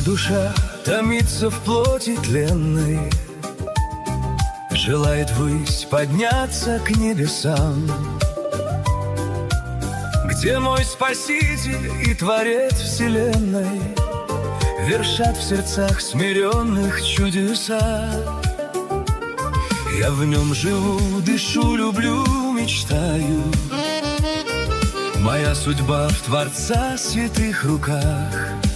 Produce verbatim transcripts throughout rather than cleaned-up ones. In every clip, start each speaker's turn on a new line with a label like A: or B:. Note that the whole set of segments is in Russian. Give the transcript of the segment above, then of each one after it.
A: душа томится в плоти тленной, желает ввысь подняться к небесам, где мой Спаситель и Творец вселенной вершат в сердцах смиренных чудеса. Я в нем живу, дышу, люблю, мечтаю. Моя судьба в Творца святых руках.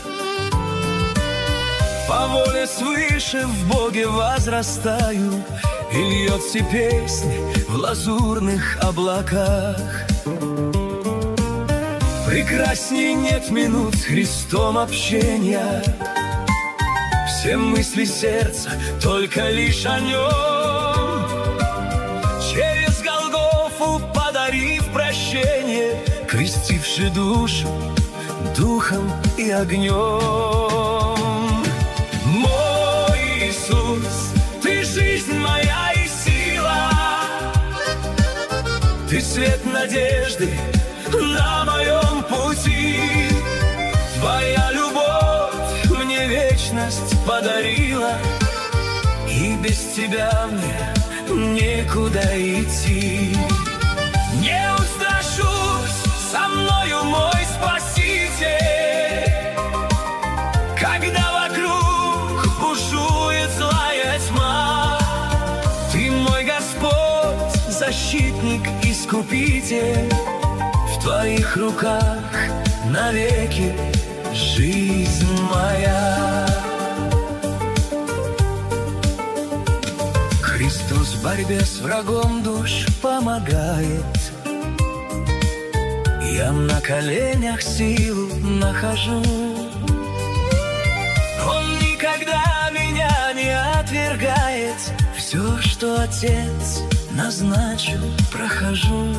A: По воле свыше в Боге возрастаю, и льется песнь в лазурных облаках. Прекрасней нет минут с Христом общения, все мысли сердца только лишь о нем. Через Голгофу подарив прощение, крестивши душу духом и огнем. Мой Иисус, ты жизнь моя и сила, ты свет надежды на моем пути. Твоя любовь мне вечность подарила, и без тебя мне некуда идти. Не устрашусь, со мною мой Спаситель, когда вокруг бушует злая тьма. Ты мой Господь, защитник, искупитель. В твоих руках навеки жизнь моя. Христос в борьбе с врагом душ помогает. Я на коленях силу нахожу. Он никогда меня не отвергает. Все, что Отец назначил, прохожу.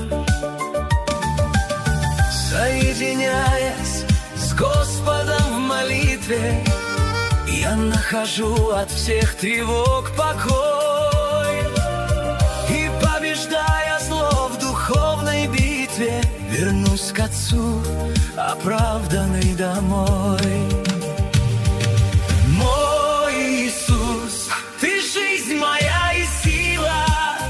A: Соединяясь с Господом в молитве, я нахожу от всех тревог покой. И побеждая зло в духовной битве, вернусь к Отцу, оправданный домой. Мой Иисус, ты жизнь моя и сила,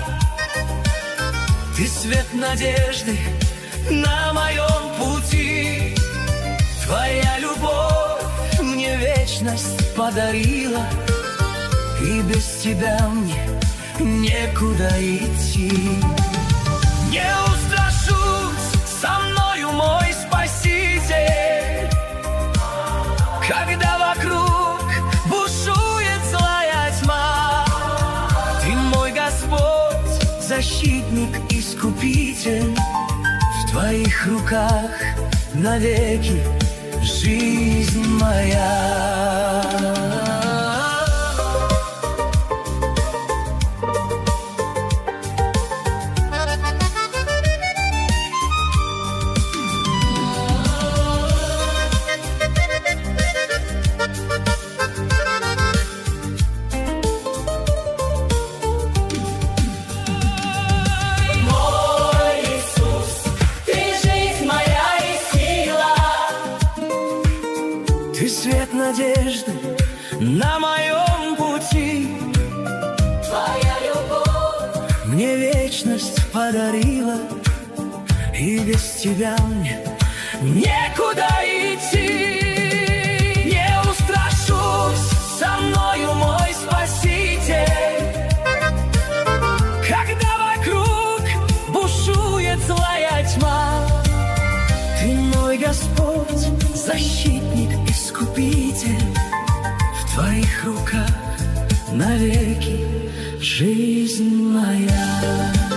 A: ты свет надежды на моем пути. Твоя любовь мне вечность подарила, и без тебя мне некуда идти. Не устрашусь, со мною мой Спаситель, когда вокруг бушует злая тьма. Ты мой Господь, защитник, искупитель. В твоих руках навеки жизнь моя. Ты свет надежды на моем пути. Твоя любовь мне вечность подарила, и без тебя мне некуда идти. Не устрашусь, со мною мой Спаситель, когда вокруг бушует злая тьма. Ты мой Господь, защитник, искупитель. В твоих руках навеки жизнь моя.